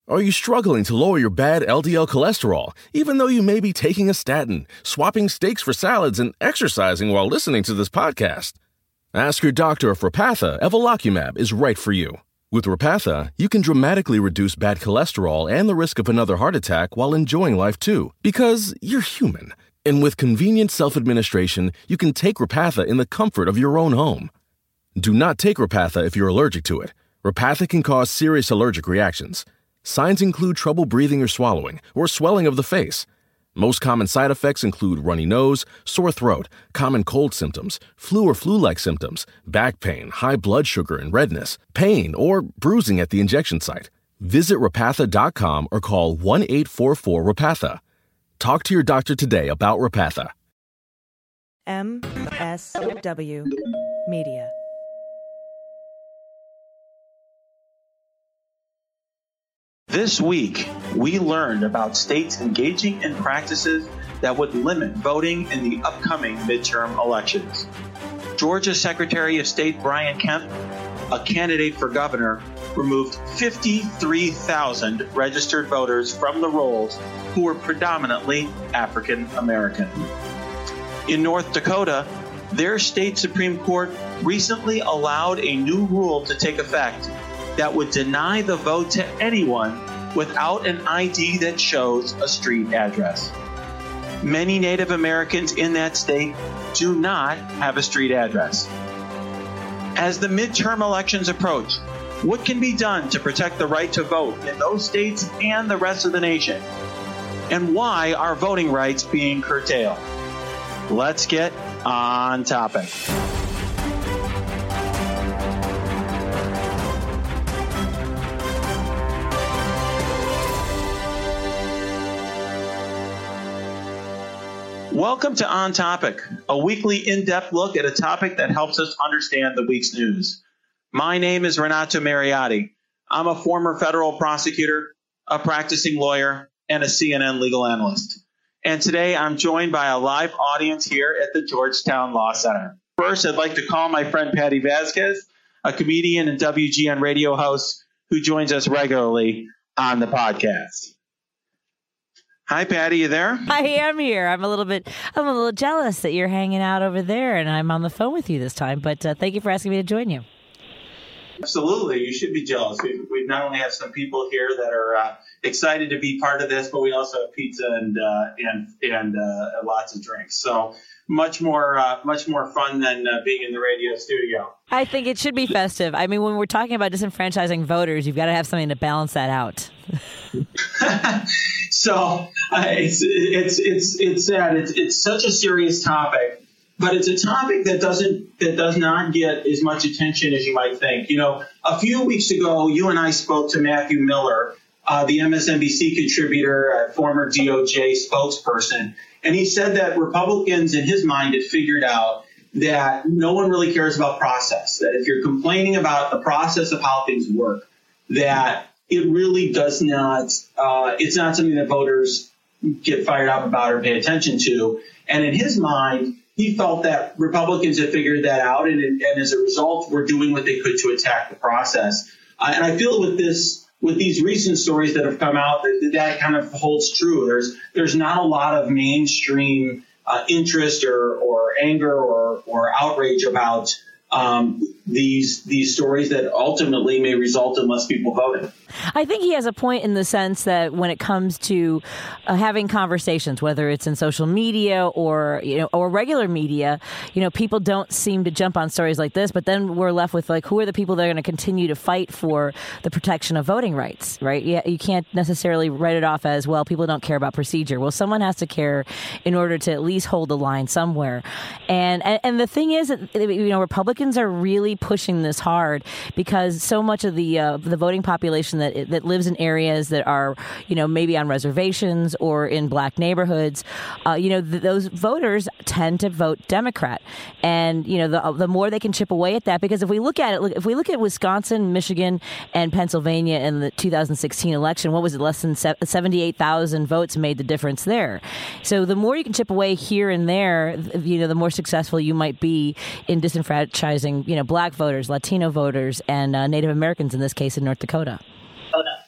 Are you struggling to lower your bad LDL cholesterol, even though you may be taking a statin, swapping steaks for salads, and exercising while listening to this podcast? Ask your doctor if Repatha Evolocumab is right for you. With Repatha, you can dramatically reduce bad cholesterol and the risk of another heart attack while enjoying life too, because you're human. And with convenient self-administration, you can take Repatha in the comfort of your own home. Do not take Repatha if you're allergic to it. Repatha can cause serious allergic reactions. Signs include trouble breathing or swallowing, or swelling of the face. Most common side effects include runny nose, sore throat, common cold symptoms, flu or flu-like symptoms, back pain, high blood sugar and redness, pain, or bruising at the injection site. Visit Repatha.com or call 1-844-REPATHA. Talk to your doctor today about Repatha. MSW Media. This week, we learned about states engaging in practices that would limit voting in the upcoming midterm elections. Georgia Secretary of State Brian Kemp, a candidate for governor, removed 53,000 registered voters from the rolls who were predominantly African American. In North Dakota, their state Supreme Court recently allowed a new rule to take effect that would deny the vote to anyone without an ID that shows a street address. Many Native Americans in that state do not have a street address. As the midterm elections approach, what can be done to protect the right to vote in those states and the rest of the nation? And why are voting rights being curtailed? Let's get on topic. Welcome to On Topic, a weekly in-depth look at a topic that helps us understand the week's news. My name is Renato Mariotti. I'm a former federal prosecutor, a practicing lawyer, and a CNN legal analyst. And today I'm joined by a live audience here at the Georgetown Law Center. First, I'd like to call my friend Patty Vasquez, a comedian and WGN radio host who joins us regularly on the podcast. Hi, Patty, you there? I am here. I'm a little jealous that you're hanging out over there and I'm on the phone with you this time, but thank you for asking me to join you. Absolutely. You should be jealous. We not only have some people here that are excited to be part of this, but we also have pizza and lots of drinks. So much more fun than being in the radio studio. I think it should be festive. I mean, when we're talking about disenfranchising voters, you've got to have something to balance that out. So it's sad. It's such a serious topic, but it's a topic that does not get as much attention as you might think. You know, a few weeks ago, you and I spoke to Matthew Miller, the MSNBC contributor, former DOJ spokesperson, and he said that Republicans, in his mind, had figured out that no one really cares about process, that if you're complaining about the process of how things work, that it really does not, it's not something that voters get fired up about or pay attention to. And in his mind, he felt that Republicans had figured that out, and as a result, were doing what they could to attack the process. And I feel with these recent stories that have come out, that kind of holds true. There's not a lot of mainstream interest or anger or outrage about these stories that ultimately may result in less people voting. I think he has a point in the sense that when it comes to having conversations, whether it's in social media or regular media, people don't seem to jump on stories like this. But then we're left with who are the people that are going to continue to fight for the protection of voting rights, right? You can't necessarily write it off as, well, people don't care about procedure. Well, someone has to care in order to at least hold the line somewhere. And the thing is that Republicans are really pushing this hard because so much of the voting population that lives in areas that are, maybe on reservations or in black neighborhoods, those voters tend to vote Democrat. And, the more they can chip away at that, because if we look at Wisconsin, Michigan, and Pennsylvania in the 2016 election, what was it? Less than 78,000 votes made the difference there. So the more you can chip away here and there, the more successful you might be in disenfranchising, black voters, Latino voters, and Native Americans in this case in North Dakota.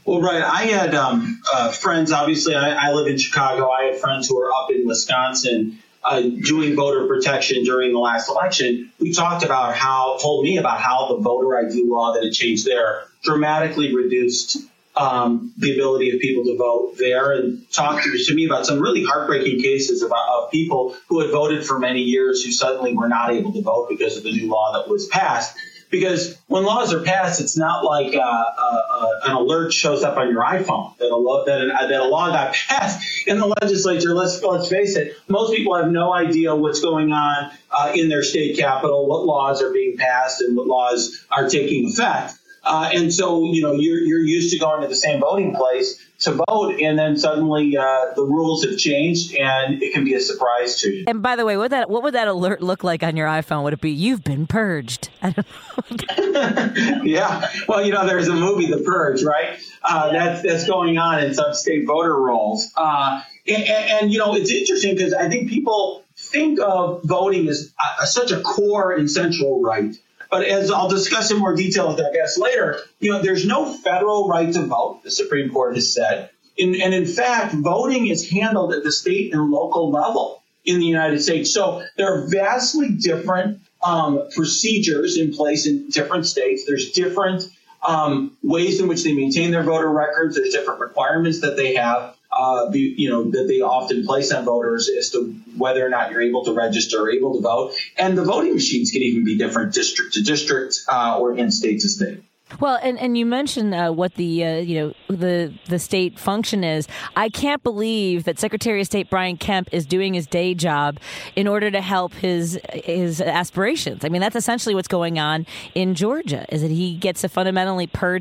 Well, right. I had friends, obviously, I live in Chicago. I had friends who were up in Wisconsin doing voter protection during the last election. We told me about how the voter ID law that had changed there dramatically reduced the ability of people to vote there, and talked to me about some really heartbreaking cases of people who had voted for many years who suddenly were not able to vote because of the new law that was passed. Because when laws are passed, it's not like an alert shows up on your iPhone that a law got passed in the legislature. Let's face it, most people have no idea what's going on in their state capital, what laws are being passed and what laws are taking effect. And so, you're used to going to the same voting place to vote, and then suddenly the rules have changed, and it can be a surprise to you. And by the way, what would that alert look like on your iPhone? Would it be, "You've been purged"? I don't know. Yeah. Well, there's a movie, The Purge, right? That's going on in some state voter rolls. And it's interesting because I think people think of voting as such a core and central right. But as I'll discuss in more detail with our guests later, there's no federal right to vote, the Supreme Court has said. And in fact, voting is handled at the state and local level in the United States. So there are vastly different procedures in place in different states. There's different ways in which they maintain their voter records. There's different requirements that they have. That they often place on voters as to whether or not you're able to register or able to vote. And the voting machines can even be different district to district or in state to state. Well, and you mentioned what the state function is. I can't believe that Secretary of State Brian Kemp is doing his day job in order to help his aspirations. I mean, that's essentially what's going on in Georgia, is that he gets to fundamentally purge,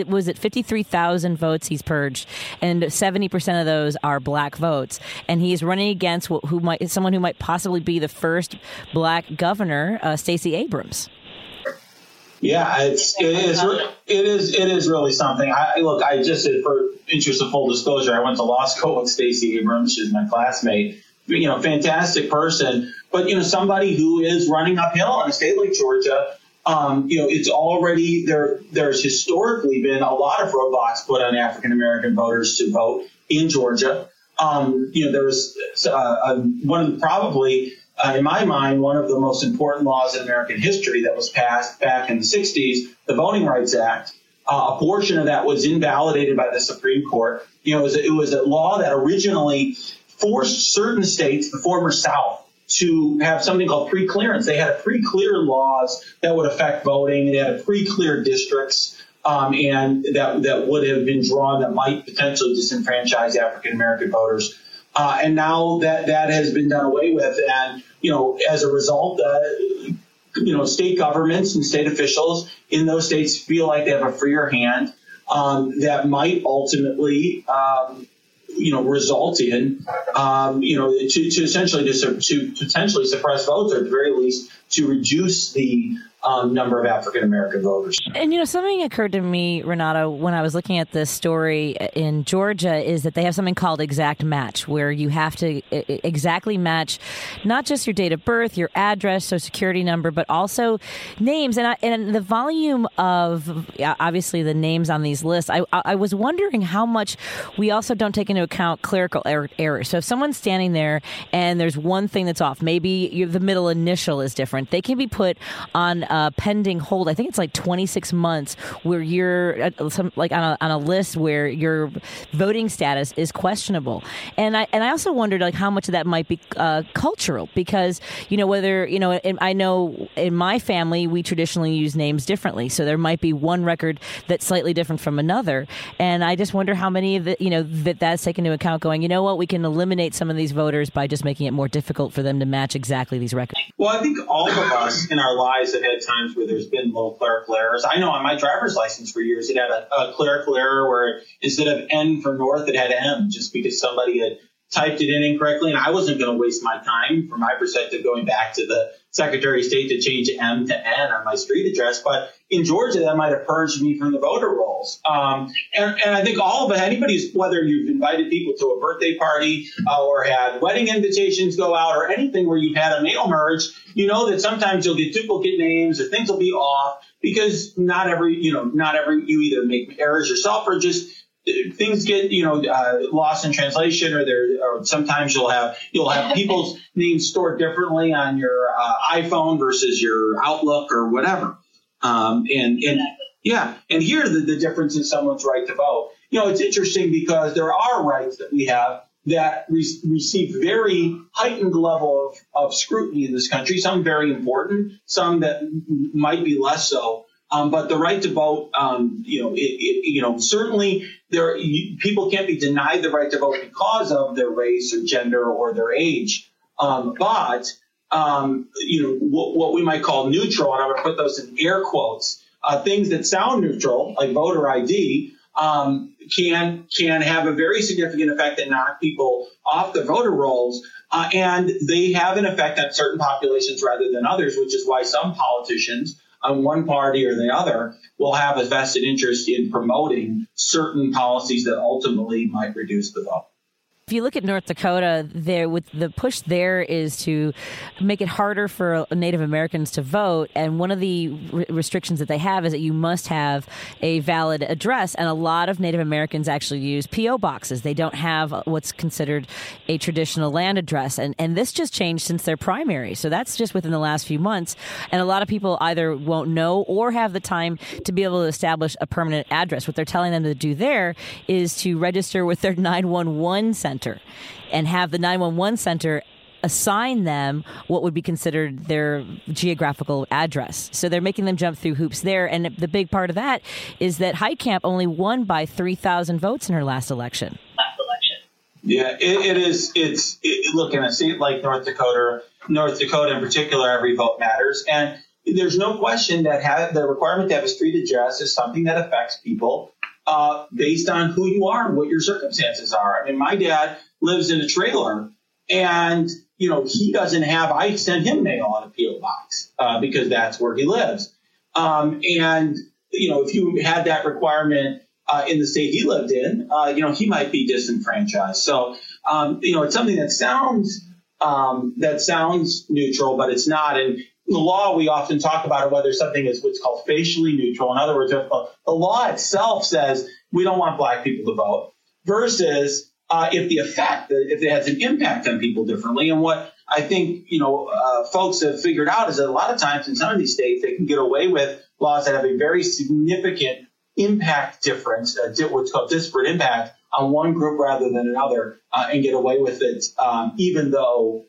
53,000 votes he's purged, and 70% of those are black votes. And he's running against someone who might possibly be the first black governor, Stacey Abrams. Yeah, it is really something. I just, for interest of full disclosure, I went to law school with Stacey Abrams. She's my classmate. Fantastic person, but somebody who is running uphill in a state like Georgia. It's already there. There's historically been a lot of roadblocks put on African American voters to vote in Georgia. There was in my mind, one of the most important laws in American history that was passed back in the 60s, the Voting Rights Act. A portion of that was invalidated by the Supreme Court. It was a law that originally forced certain states, the former South, to have something called pre-clearance. They had pre-clear laws that would affect voting. They had pre-clear districts, and that would have been drawn that might potentially disenfranchise African American voters. And now that has been done away with, and as a result, state governments and state officials in those states feel like they have a freer hand that might ultimately, result in, to essentially to potentially suppress votes, or at the very least to reduce the number of African American voters. And something occurred to me, Renato, when I was looking at this story in Georgia, is that they have something called exact match, where you have to exactly match not just your date of birth, your address, social security number, but also names. And the volume of, obviously, the names on these lists, I was wondering how much we also don't take into account clerical errors. So if someone's standing there and there's one thing that's off, maybe the middle initial is different, they can be put on pending hold. I think it's 26 months where you're on a list where your voting status is questionable. And I also wondered how much of that might be cultural, because whether I know in my family we traditionally use names differently, so there might be one record that's slightly different from another, and I just wonder how many of that's taken into account, going, we can eliminate some of these voters by just making it more difficult for them to match exactly these records. Well, I think all of us in our lives have had times where there's been little clerical errors. I know on my driver's license for years, it had a clerical error where instead of N for North, it had M, just because somebody had typed it in incorrectly. And I wasn't going to waste my time, from my perspective, going back to the Secretary of State to change M to N on my street address. But in Georgia, that might have purged me from the voter rolls. And I think all of it, whether you've invited people to a birthday party or had wedding invitations go out, or anything where you've had a mail merge, that sometimes you'll get duplicate names or things will be off, because not every you either make errors yourself or just things get lost in translation, or sometimes you'll have people's names stored differently on your iPhone versus your Outlook or whatever. And here the difference in someone's right to vote. It's interesting because there are rights that we have that receive very heightened level of scrutiny in this country. Some very important, some that might be less so. But the right to vote, certainly people can't be denied the right to vote because of their race or gender or their age. But what we might call neutral, and I'm going to put those in air quotes, things that sound neutral, like voter ID, can have a very significant effect and knock people off the voter rolls. And they have an effect on certain populations rather than others, which is why some politicians on one party or the other will have a vested interest in promoting certain policies that ultimately might reduce the vote. If you look at North Dakota, with the push there is to make it harder for Native Americans to vote. And one of the restrictions that they have is that you must have a valid address. And a lot of Native Americans actually use P.O. boxes. They don't have what's considered a traditional land address. And this just changed since their primary. So that's just within the last few months. And a lot of people either won't know or have the time to be able to establish a permanent address. What they're telling them to do there is to register with their 911 center and have the 911 center assign them what would be considered their geographical address. So they're making them jump through hoops there. And the big part of that is that Heitkamp only won by 3,000 votes in her last election. Yeah, it is. Look, in a state like North Dakota in particular, every vote matters. And there's no question that the requirement to have a street address is something that affects people based on who you are and what your circumstances are. I mean, my dad lives in a trailer, and he doesn't have. I send him mail on a P.O. box because that's where he lives. And if you had that requirement in the state he lived in, he might be disenfranchised. So it's something that sounds neutral, but it's not. And in the law, we often talk about whether something is what's called facially neutral. In other words, if the law itself says we don't want black people to vote, versus if it has an impact on people differently. And what I think folks have figured out is that a lot of times in some of these states they can get away with laws that have a very significant impact difference, what's called disparate impact on one group rather than another, and get away with it, even though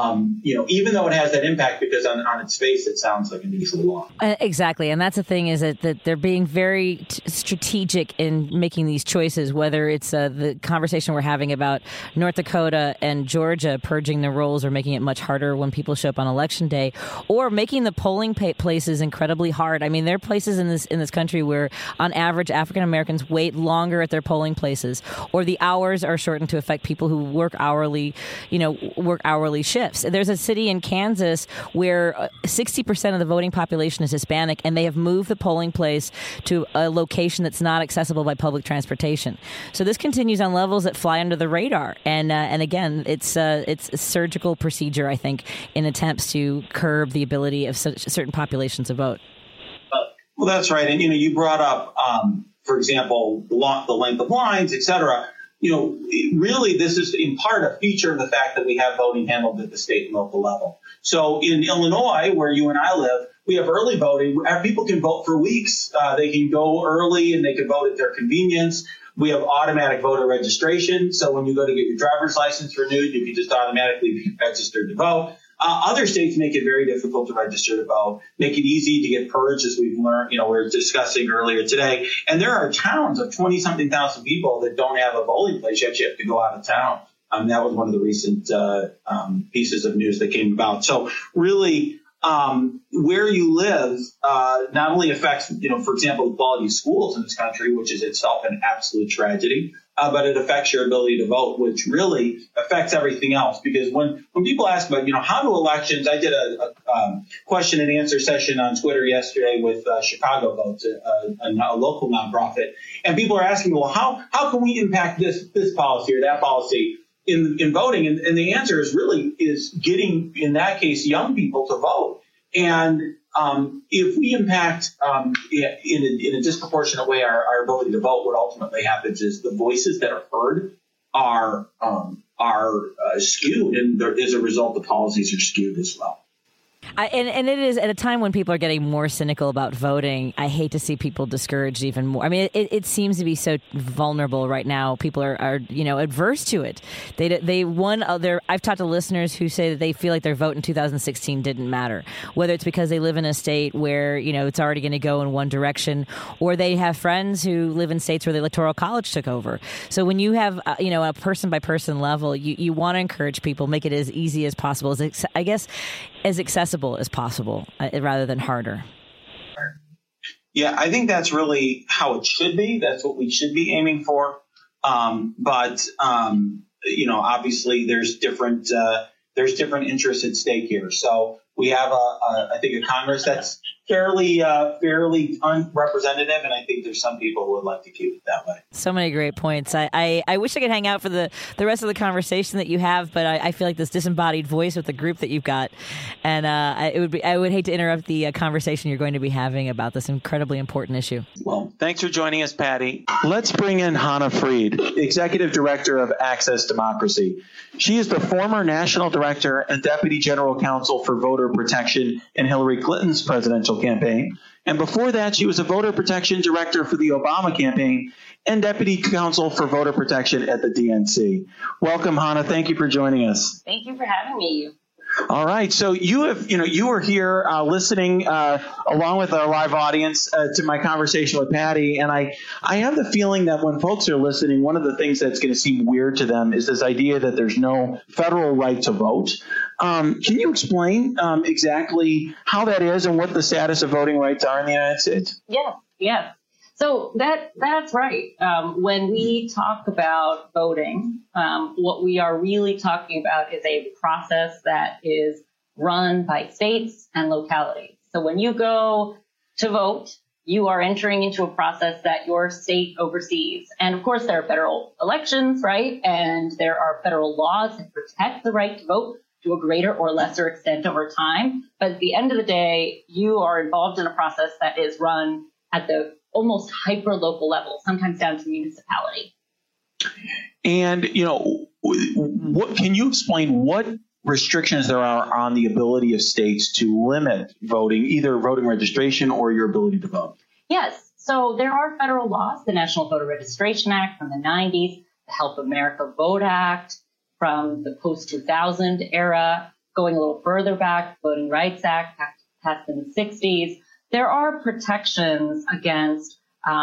it has that impact, because on its face it sounds like a neutral law. Exactly, and that's the thing, is that they're being very strategic in making these choices, whether it's the conversation we're having about North Dakota and Georgia purging the rolls or making it much harder when people show up on Election Day, or making the polling places incredibly hard. I mean, there are places in this country where, on average, African Americans wait longer at their polling places, or the hours are shortened to affect people who work hourly shifts. There's a city in Kansas where 60% of the voting population is Hispanic, and they have moved the polling place to a location that's not accessible by public transportation. So this continues on levels that fly under the radar. And again, it's a surgical procedure, I think, in attempts to curb the ability of certain populations to vote. Well, that's right. And, you brought up, for example, the length of lines, et cetera. Really, this is in part a feature of the fact that we have voting handled at the state and local level. So in Illinois, where you and I live, we have early voting. People can vote for weeks. They can go early and they can vote at their convenience. We have automatic voter registration. So when you go to get your driver's license renewed, you can just automatically be registered to vote. Other states make it very difficult to register to vote, make it easy to get purged, as we've learned, we were discussing earlier today. And there are towns of 20-something thousand people that don't have a polling place yet. You have to go out of town. That was one of the recent pieces of news that came about. So really, where you live not only affects, for example, the quality of schools in this country, which is itself an absolute tragedy, but it affects your ability to vote, which really affects everything else. Because when people ask about, how do elections, I did a question and answer session on Twitter yesterday with Chicago Votes, a local nonprofit, and people are asking, well, how can we impact this policy or that policy in voting? And the answer is getting, in that case, young people to vote. And if we impact in a disproportionate way our ability to vote, what ultimately happens is the voices that are heard are skewed, and as a result, the policies are skewed as well. And it is at a time when people are getting more cynical about voting. I hate to see people discouraged even more. I mean, it seems to be so vulnerable right now. People are adverse to it. I've talked to listeners who say that they feel like their vote in 2016 didn't matter, whether it's because they live in a state where it's already going to go in one direction, or they have friends who live in states where the Electoral College took over. So when you have a person by person level, you want to encourage people, make it as easy as possible, as accessible as possible, rather than harder. Yeah, I think that's really how it should be. That's what we should be aiming for. But obviously there's different interests at stake here. So we have I think a Congress that's fairly unrepresentative, and I think there's some people who would like to keep it that way. So many great points. I wish I could hang out for the rest of the conversation that you have, but I feel like this disembodied voice with the group that you've got, and I would hate to interrupt the conversation you're going to be having about this incredibly important issue. Well, thanks for joining us, Patty. Let's bring in Hannah Freed, Executive Director of Access Democracy. She is the former National Director and Deputy General Counsel for Voter Protection in Hillary Clinton's presidential campaign. And before that, she was a Voter Protection Director for the Obama campaign and Deputy Counsel for Voter Protection at the DNC. Welcome, Hannah. Thank you for joining us. Thank you for having me. All right. So you were here listening along with our live audience to my conversation with Patty. And I have the feeling that when folks are listening, one of the things that's going to seem weird to them is this idea that there's no federal right to vote. Can you explain exactly how that is and what the status of voting rights are in the United States? Yeah. So that's right. When we talk about voting, what we are really talking about is a process that is run by states and localities. So when you go to vote, you are entering into a process that your state oversees. And of course, there are federal elections, right? And there are federal laws that protect the right to vote to a greater or lesser extent over time. But at the end of the day, you are involved in a process that is run at the almost hyper-local level, sometimes down to municipality. And, what can you explain what restrictions there are on the ability of states to limit voting, either voting registration or your ability to vote? Yes. So there are federal laws, the National Voter Registration Act from the 90s, the Help America Vote Act from the post-2000 era, going a little further back, Voting Rights Act passed in the 60s. There are protections against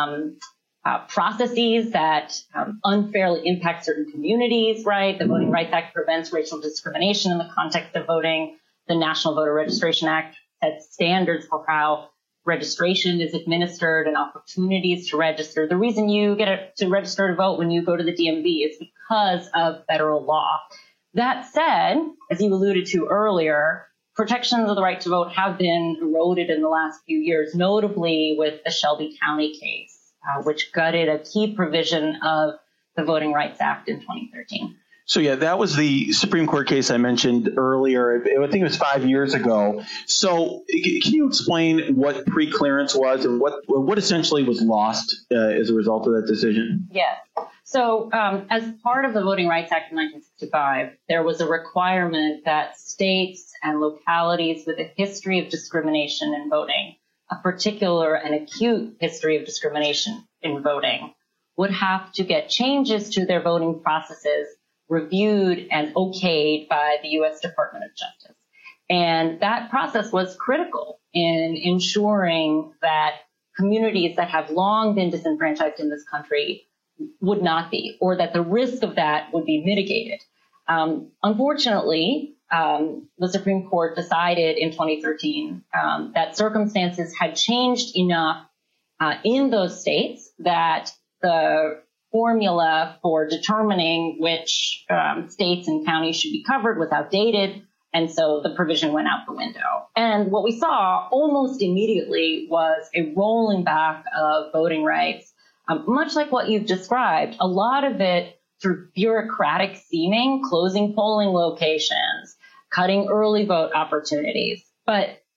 processes that unfairly impact certain communities, right? The Voting Rights Act prevents racial discrimination in the context of voting. The National Voter Registration Act sets standards for how registration is administered and opportunities to register. The reason you get to register to vote when you go to the DMV is because of federal law. That said, as you alluded to earlier, protections of the right to vote have been eroded in the last few years, notably with the Shelby County case, which gutted a key provision of the Voting Rights Act in 2013. So, yeah, that was the Supreme Court case I mentioned earlier. I think it was 5 years ago. So can you explain what preclearance was and what essentially was lost as a result of that decision? Yes. So as part of the Voting Rights Act of 1965, there was a requirement that states and localities with a history of discrimination in voting, a particular and acute history of discrimination in voting, would have to get changes to their voting processes reviewed and okayed by the U.S. Department of Justice. And that process was critical in ensuring that communities that have long been disenfranchised in this country would not be, or that the risk of that would be mitigated. Unfortunately, the Supreme Court decided in 2013 that circumstances had changed enough in those states that the formula for determining which states and counties should be covered was outdated, and so the provision went out the window. And what we saw almost immediately was a rolling back of voting rights, much like what you've described, a lot of it through bureaucratic seeming, closing polling locations, cutting early vote opportunities. But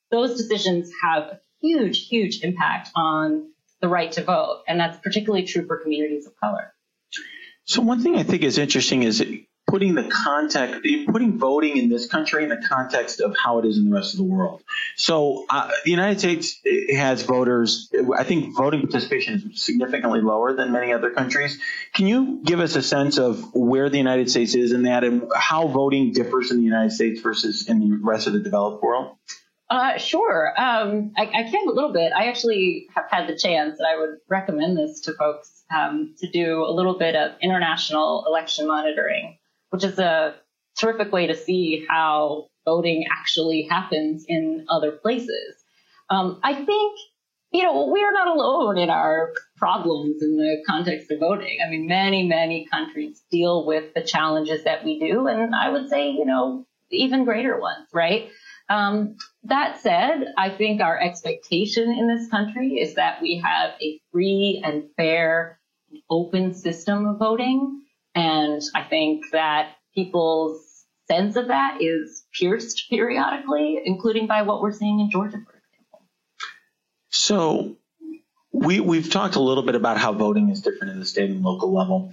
those decisions have a huge, huge impact on the right to vote. And that's particularly true for communities of color. So one thing I think is interesting is putting voting in this country in the context of how it is in the rest of the world. So the United States has voters. I think voting participation is significantly lower than many other countries. Can you give us a sense of where the United States is in that and how voting differs in the United States versus in the rest of the developed world? Sure. I can a little bit. I actually have had the chance, and I would recommend this to folks, to do a little bit of international election monitoring, which is a terrific way to see how voting actually happens in other places. I think, we are not alone in our problems in the context of voting. I mean, many, many countries deal with the challenges that we do, and I would say, even greater ones, right? That said, I think our expectation in this country is that we have a free and fair, open system of voting. And I think that people's sense of that is pierced periodically, including by what we're seeing in Georgia, for example. So we've talked a little bit about how voting is different in the state and local level.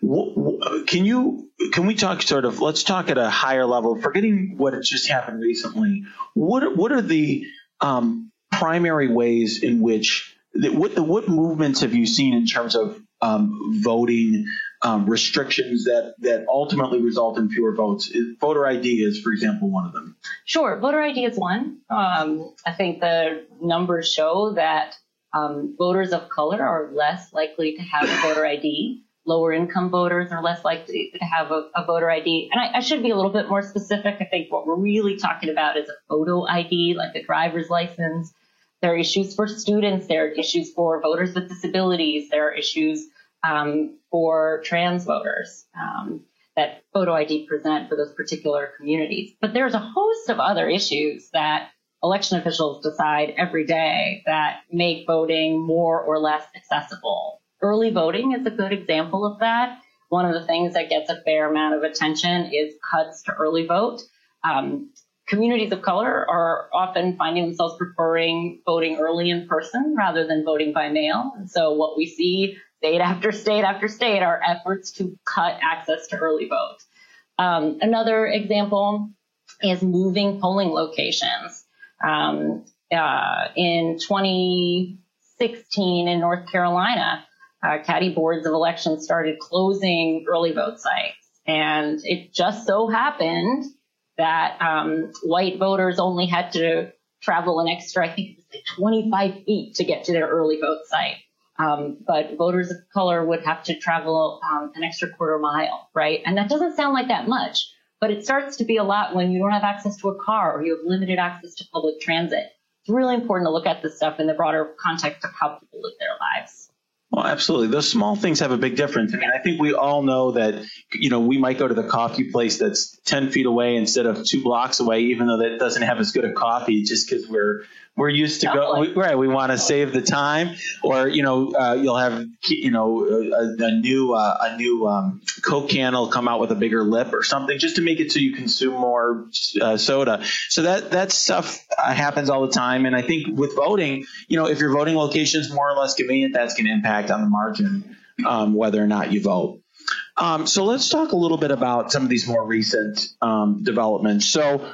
Can we talk let's talk at a higher level, forgetting what has just happened recently. What are the primary ways in which, what movements have you seen in terms of voting restrictions that ultimately result in fewer votes? Voter ID is, for example, one of them. Sure. Voter ID is one. I think the numbers show that voters of color are less likely to have a voter ID. Lower income voters are less likely to have a voter ID. And I should be a little bit more specific. I think what we're really talking about is a photo ID, like a driver's license. There are issues for students. There are issues for voters with disabilities. There are issues for trans voters that photo ID present for those particular communities. But there's a host of other issues that election officials decide every day that make voting more or less accessible. Early voting is a good example of that. One of the things that gets a fair amount of attention is cuts to early vote. Communities of color are often finding themselves preferring voting early in person rather than voting by mail. And so what we see state after state after state are efforts to cut access to early vote. Another example is moving polling locations. In 2016 in North Carolina, county boards of elections started closing early vote sites. And it just so happened that white voters only had to travel an extra, I think it was like 25 feet to get to their early vote site. But voters of color would have to travel an extra quarter mile, right? And that doesn't sound like that much, but it starts to be a lot when you don't have access to a car or you have limited access to public transit. It's really important to look at this stuff in the broader context of how people live their lives. Well, absolutely. Those small things have a big difference. I mean, I think we all know that, we might go to the coffee place that's 10 feet away instead of 2 blocks away, even though that doesn't have as good a coffee, just because we're used to we want to save the time, or, you'll have, a new Coke can will come out with a bigger lip or something just to make it so you consume more soda. So that stuff happens all the time. And I think with voting, if your voting location is more or less convenient, that's going to impact on the margin, whether or not you vote. So let's talk a little bit about some of these more recent developments. So,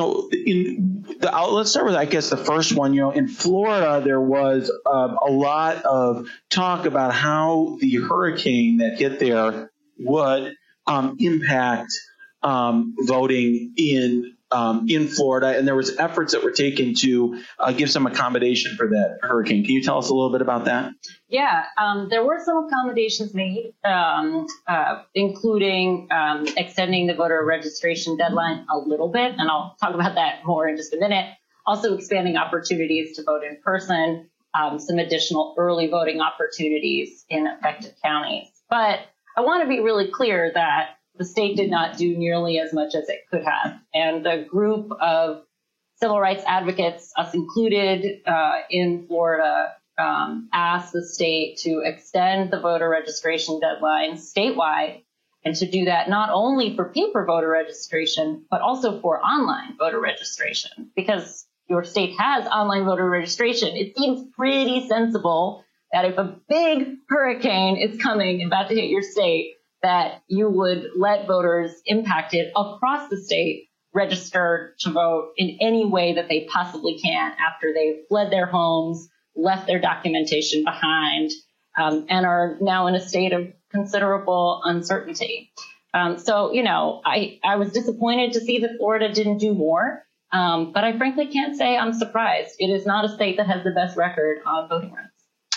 let's start with, I guess, the first one. In Florida, there was a lot of talk about how the hurricane that hit there would impact voting in Florida, and there was efforts that were taken to give some accommodation for that hurricane. Can you tell us a little bit about that? Yeah, there were some accommodations made, including extending the voter registration deadline a little bit, and I'll talk about that more in just a minute. Also expanding opportunities to vote in person, some additional early voting opportunities in affected counties. But I want to be really clear that the state did not do nearly as much as it could have. And the group of civil rights advocates, us included, in Florida, asked the state to extend the voter registration deadline statewide, and to do that not only for paper voter registration, but also for online voter registration. Because, your state has online voter registration, it seems pretty sensible that if a big hurricane is coming and about to hit your state, that you would let voters impacted across the state register to vote in any way that they possibly can after they've fled their homes, left their documentation behind, and are now in a state of considerable uncertainty. So, I was disappointed to see that Florida didn't do more, but I frankly can't say I'm surprised. It is not a state that has the best record on voting rights.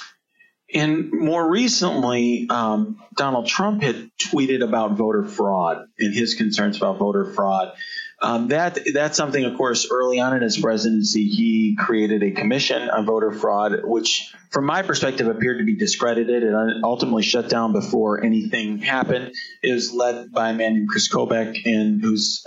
And more recently, Donald Trump had tweeted about voter fraud and his concerns about voter fraud. That's something, of course, early on in his presidency, he created a commission on voter fraud, which, from my perspective, appeared to be discredited and ultimately shut down before anything happened. It was led by a man named Chris Kobach, and who was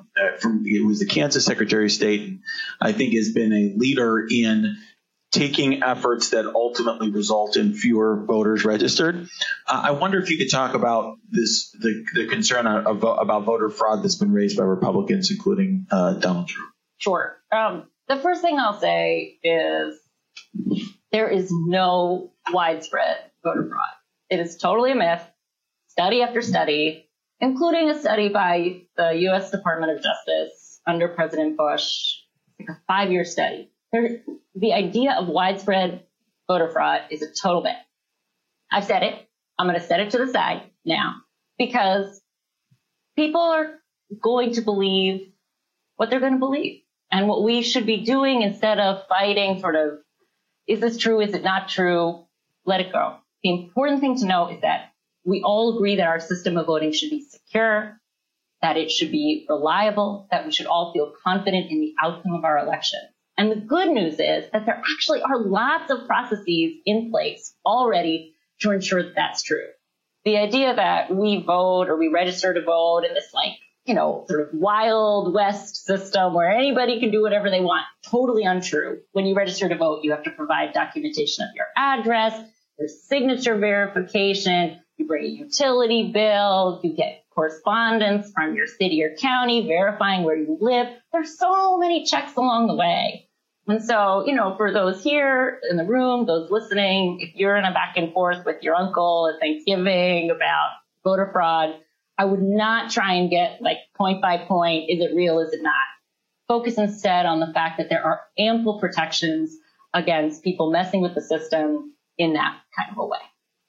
the Kansas Secretary of State, and I think has been a leader in taking efforts that ultimately result in fewer voters registered. I wonder if you could talk about the concern about voter fraud that's been raised by Republicans, including Donald Trump. Sure. The first thing I'll say is there is no widespread voter fraud. It is totally a myth. Study after study, including a study by the U.S. Department of Justice under President Bush, like a 5-year study. The idea of widespread voter fraud is a total myth. I've said it. I'm going to set it to the side now because people are going to believe what they're going to believe. And what we should be doing instead of fighting sort of, is this true? Is it not true? Let it go. The important thing to know is that we all agree that our system of voting should be secure, that it should be reliable, that we should all feel confident in the outcome of our election. And the good news is that there actually are lots of processes in place already to ensure that that's true. The idea that we vote or we register to vote in this sort of Wild West system where anybody can do whatever they want, totally untrue. When you register to vote, you have to provide documentation of your address, your signature verification, you bring a utility bill, you get correspondence from your city or county verifying where you live. There's so many checks along the way. And so, for those here in the room, those listening, if you're in a back and forth with your uncle at Thanksgiving about voter fraud, I would not try and get point by point, is it real, is it not? Focus instead on the fact that there are ample protections against people messing with the system in that kind of a way.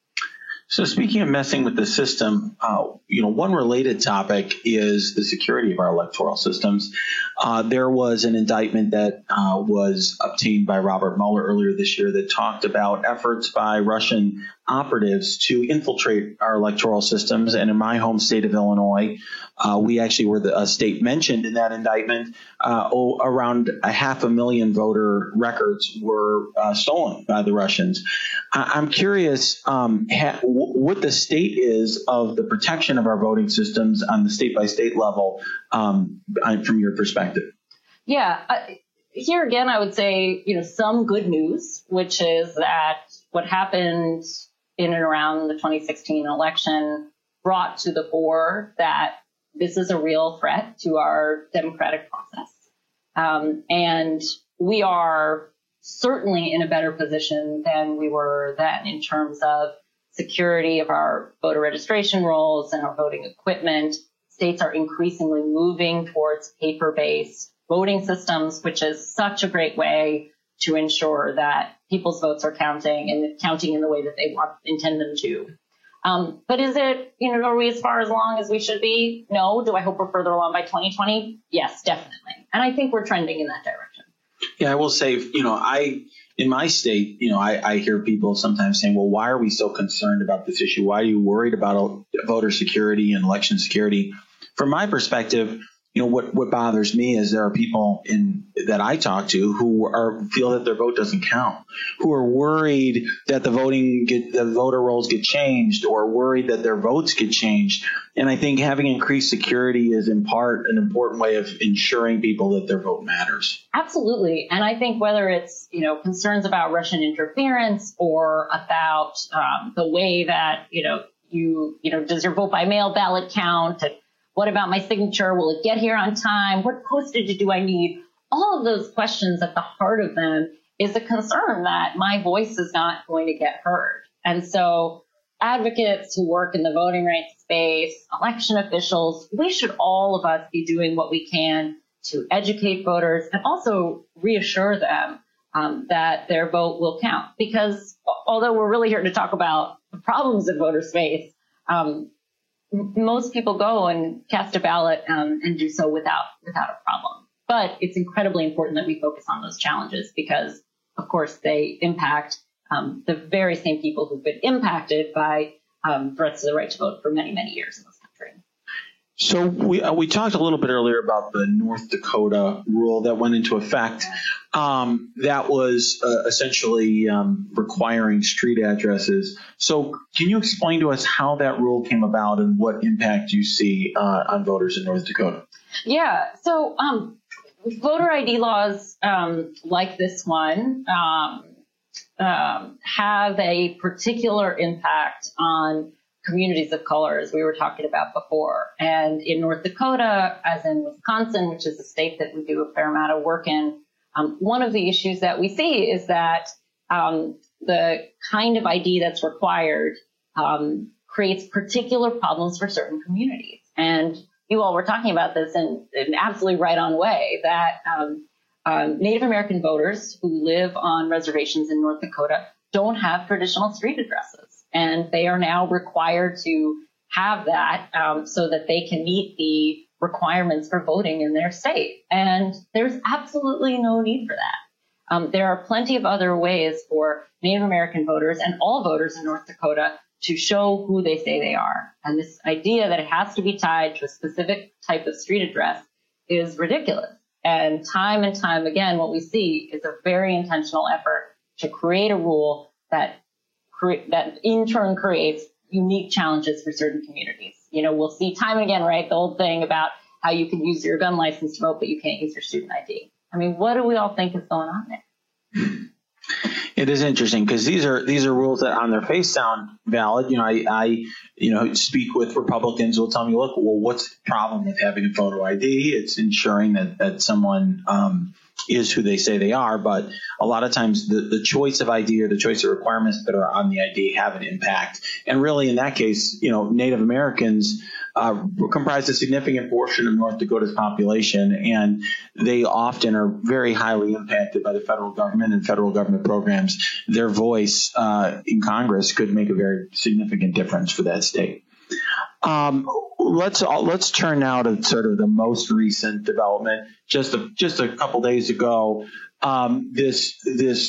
So speaking of messing with the system, one related topic is the security of our electoral systems. There was an indictment that was obtained by Robert Mueller earlier this year that talked about efforts by Russian operatives to infiltrate our electoral systems. And in my home state of Illinois, we actually were a state mentioned in that indictment. Around 500,000 voter records were stolen by the Russians. I'm curious what the state is of the protection of our voting systems on the state-by-state level from your perspective. Yeah. Here again, I would say, some good news, which is that what happened in and around the 2016 election brought to the fore that this is a real threat to our democratic process. And we are certainly in a better position than we were then in terms of security of our voter registration rolls and our voting equipment. States are increasingly moving towards paper-based voting systems, which is such a great way to ensure that people's votes are counting and counting in the way that they intend them to. But is it, are we as far along as we should be? No. Do I hope we're further along by 2020? Yes, definitely. And I think we're trending in that direction. Yeah, I will say, in my state, I hear people sometimes saying, well, why are we so concerned about this issue? Why are you worried about voter security and election security? From my perspective, what bothers me is there are people that I talk to who feel that their vote doesn't count, who are worried that the voter rolls get changed or worried that their votes get changed. And I think having increased security is in part an important way of ensuring people that their vote matters. Absolutely. And I think whether it's, concerns about Russian interference or about the way that, does your vote by mail ballot count? What about my signature? Will it get here on time? What postage do I need? all of those questions, at the heart of them is a concern that my voice is not going to get heard. And so advocates who work in the voting rights space, election officials, we should all of us be doing what we can to educate voters and also reassure them that their vote will count. Because although we're really here to talk about the problems of voter space, most people go and cast a ballot and do so without a problem. But it's incredibly important that we focus on those challenges because, of course, they impact the very same people who've been impacted by threats to the right to vote for many, many years in this country. So we talked a little bit earlier about the North Dakota rule that went into effect. That was essentially requiring street addresses. So can you explain to us how that rule came about and what impact you see on voters in North Dakota? Yeah. So voter ID laws like this one have a particular impact on communities of color, as we were talking about before. And in North Dakota, as in Wisconsin, which is a state that we do a fair amount of work in, one of the issues that we see is that the kind of ID that's required creates particular problems for certain communities. And you all were talking about this in an absolutely right on way, that Native American voters who live on reservations in North Dakota don't have traditional street addresses. And they are now required to have that so that they can meet the requirements for voting in their state. And there's absolutely no need for that. There are plenty of other ways for Native American voters and all voters in North Dakota to show who they say they are. And this idea that it has to be tied to a specific type of street address is ridiculous. And time again, what we see is a very intentional effort to create a rule that in turn creates unique challenges for certain communities. You know, we'll see time and again, right, the old thing about how you can use your gun license to vote, but you can't use your student ID. I mean, what do we all think is going on there? It is interesting because these are rules that on their face sound valid. You know, I speak with Republicans who will tell me, look, well, what's the problem with having a photo ID? It's ensuring that someone is who they say they are. But a lot of times the choice of ID or the choice of requirements that are on the ID have an impact. And really, in that case, you know, Native Americans comprise a significant portion of North Dakota's population, and they often are very highly impacted by the federal government and federal government programs. Their voice in Congress could make a very significant difference for that state. Let's turn now to sort of the most recent development. Just a couple days ago, this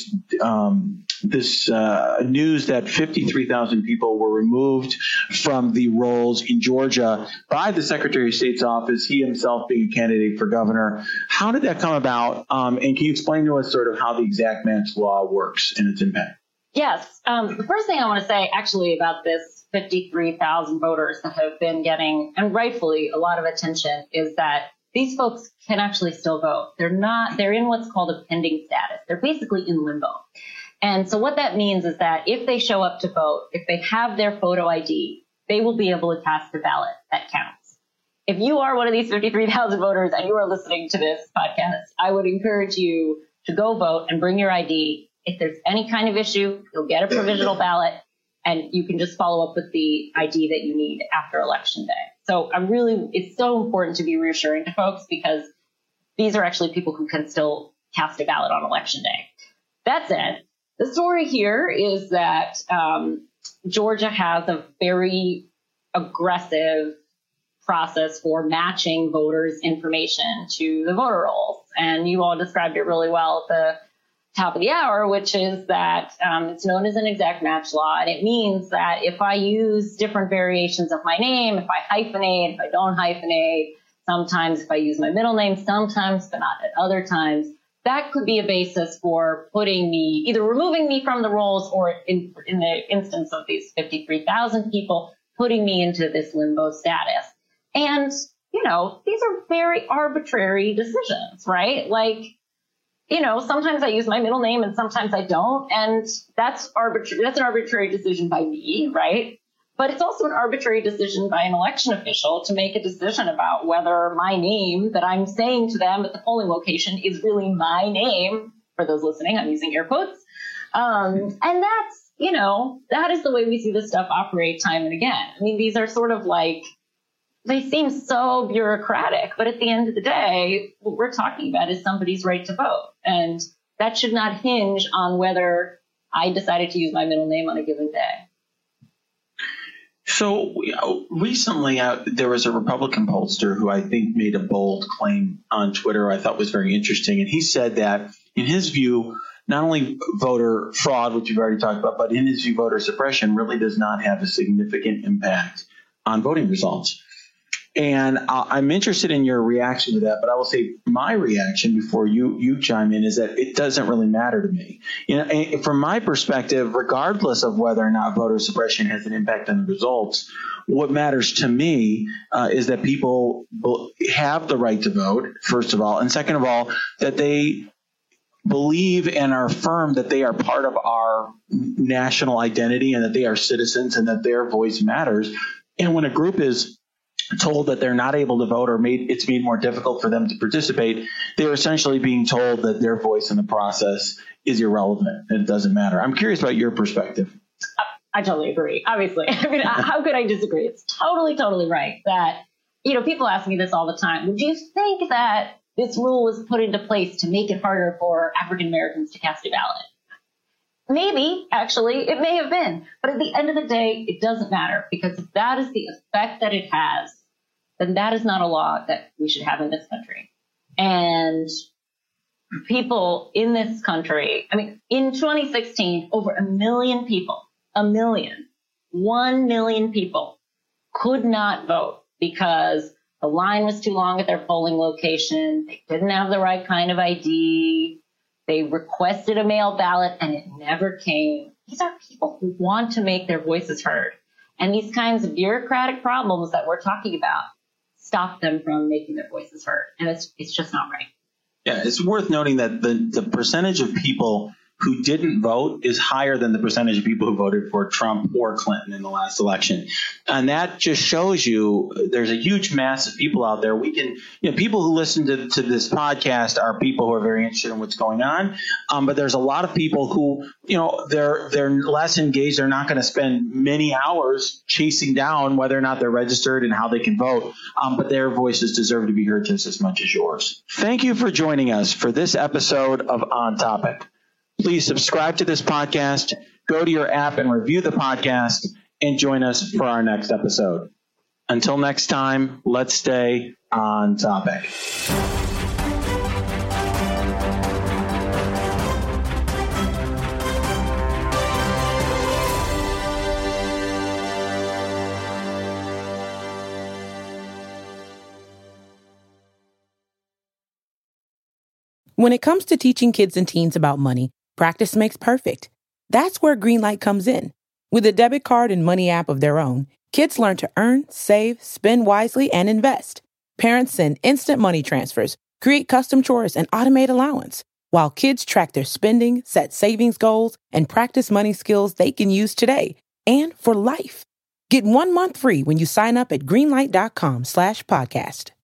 news that 53,000 people were removed from the rolls in Georgia by the Secretary of State's office, he himself being a candidate for governor. How did that come about? And can you explain to us sort of how the exact match law works and its impact? Yes. The first thing I want to say actually about this 53,000 voters that have been getting, and rightfully, a lot of attention is that these folks can actually still vote. They're in what's called a pending status. They're basically in limbo. And so what that means is that if they show up to vote, if they have their photo ID, they will be able to cast a ballot that counts. If you are one of these 53,000 voters and you are listening to this podcast, I would encourage you to go vote and bring your ID. If there's any kind of issue, you'll get a provisional ballot, and you can just follow up with the ID that you need after Election Day. So it's so important to be reassuring to folks because these are actually people who can still cast a ballot on Election Day. That said, the story here is that Georgia has a very aggressive process for matching voters' information to the voter rolls. And you all described it really well at the top of the hour, which is that it's known as an exact match law. And it means that if I use different variations of my name, if I hyphenate, if I don't hyphenate, sometimes if I use my middle name, sometimes, but not at other times, that could be a basis for putting me, either removing me from the rolls or in the instance of these 53,000 people, putting me into this limbo status. And, you know, these are very arbitrary decisions, right? Like, you know, sometimes I use my middle name and sometimes I don't. And that's arbitrary. That's an arbitrary decision by me, right? But it's also an arbitrary decision by an election official to make a decision about whether my name that I'm saying to them at the polling location is really my name. For those listening, I'm using air quotes. And that's, that is the way we see this stuff operate time and again. I mean, these are sort of like, they seem so bureaucratic, but at the end of the day, what we're talking about is somebody's right to vote. And that should not hinge on whether I decided to use my middle name on a given day. So recently there was a Republican pollster who I think made a bold claim on Twitter I thought was very interesting. And he said that in his view, not only voter fraud, which you've already talked about, but in his view, voter suppression really does not have a significant impact on voting results. And I'm interested in your reaction to that, but I will say my reaction before you chime in is that it doesn't really matter to me. From my perspective, regardless of whether or not voter suppression has an impact on the results, what matters to me is that people have the right to vote, first of all, and second of all, that they believe and are firm that they are part of our national identity and that they are citizens and that their voice matters. And when a group is told that they're not able to vote or it's made more difficult for them to participate, they're essentially being told that their voice in the process is irrelevant and it doesn't matter. I'm curious about your perspective. I totally agree. Obviously. I mean, how could I disagree? It's totally right that, people ask me this all the time. Would you think that this rule was put into place to make it harder for African Americans to cast a ballot? Maybe, actually, it may have been. But at the end of the day, it doesn't matter, because if that is the effect that it has, then that is not a law that we should have in this country. And people in this country, I mean, in 2016, over 1 million people, 1 million people could not vote because the line was too long at their polling location. They didn't have the right kind of ID. They requested a mail ballot and it never came. These are people who want to make their voices heard. And these kinds of bureaucratic problems that we're talking about stop them from making their voices heard. And it's just not right. Yeah, it's worth noting that the percentage of people who didn't vote is higher than the percentage of people who voted for Trump or Clinton in the last election. And that just shows you there's a huge mass of people out there. We can, people who listen to this podcast are people who are very interested in what's going on. But there's a lot of people who, they're less engaged. They're not going to spend many hours chasing down whether or not they're registered and how they can vote. But their voices deserve to be heard just as much as yours. Thank you for joining us for this episode of On Topic. Please subscribe to this podcast, go to your app and review the podcast, and join us for our next episode. Until next time, let's stay on topic. When it comes to teaching kids and teens about money, practice makes perfect. That's where Greenlight comes in. With a debit card and money app of their own, kids learn to earn, save, spend wisely, and invest. Parents send instant money transfers, create custom chores, and automate allowance, while kids track their spending, set savings goals, and practice money skills they can use today and for life. Get 1 month free when you sign up at greenlight.com/podcast.